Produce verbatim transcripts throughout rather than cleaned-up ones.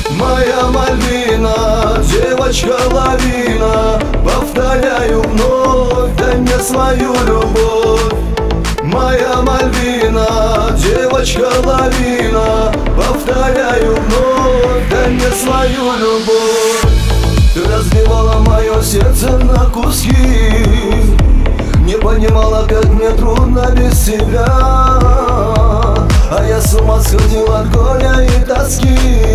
Моя Мальвина, девочка-лавина, повторяю вновь, дай мне свою любовь. Моя Мальвина, девочка-лавина, повторяю вновь, дай мне свою любовь. Ты разбивала мое сердце на куски, не понимала, как мне трудно без тебя. А я с ума сходил от горя и тоски.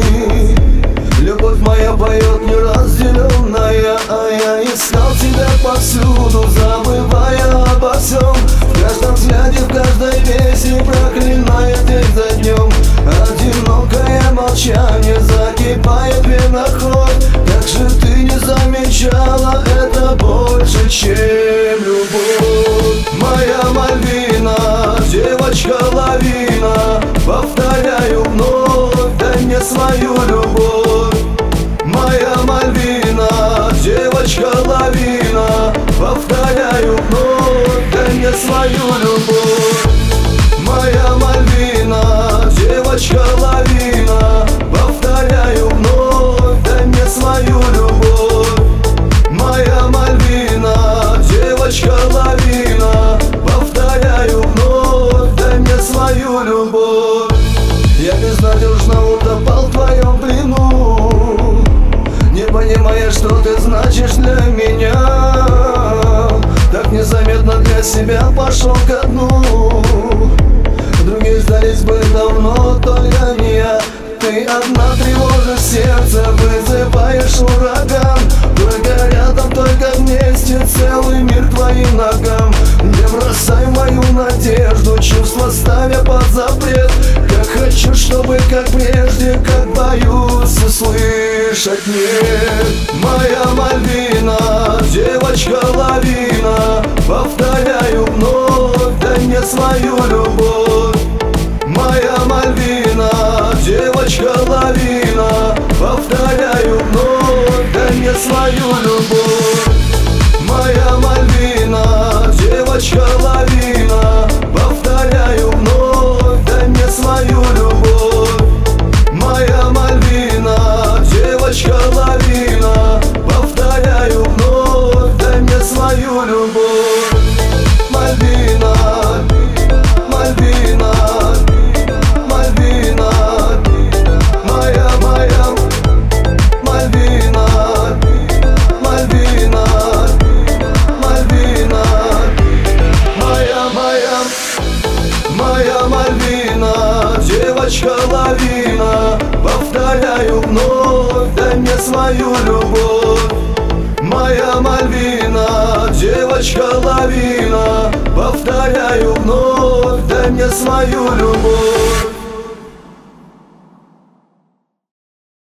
Любовь моя поет неразделенная, а я искал тебя повсюду, забывая обо всем. В каждом взгляде, в каждой песне, проклиная день за днем. Одинокое молчание закипает в венах кровь. Как же ты не замечала, это больше, чем любовь. Моя Мальвина, девочка-лавина, повторяю вновь, дай мне свою любовь. Моя Мальвина, девочка-лавина, повторяю вновь, дай мне свою любовь. Моя Мальвина, девочка-лавина, повторяю вновь, дай мне свою любовь. Моя Мальвина, девочка-лавина, повторяю вновь, дай мне свою любовь. Я безнадежно утопал в твоем плену, не понимая, что ты значишь для меня. Так незаметно для себя пошел ко дну. Другие сдались бы давно, только не я. Ты одна тревожишь сердце, вызываешь ураган. Только рядом, только вместе, целый мир к твоим ногам. Не бросай мою надежду, чувства ставя под запрет. Как хочу, чтобы как прежде, как боюсь услышать нет. Моя Мальвина, девочка-лавина, повторяю вновь, дай мне свою любовь. Моя Мальвина, девочка-лавина, повторяю вновь, дай мне свою любовь. Моя Мальвина, девочка-лавина, повторяю вновь, дай мне свою любовь. Моя Мальвина, девочка-лавина, повторяю вновь, дай мне свою любовь. Мальвина, Мальвина, Мальвина, моя, моя, Мальвина, Мальвина, Мальвина, моя, моя, моя Мальвина, девочка-лавина, повторяю вновь, дай мне свою любовь. Моя Мальвина, девочка-лавина, повторяю вновь, дай мне свою любовь.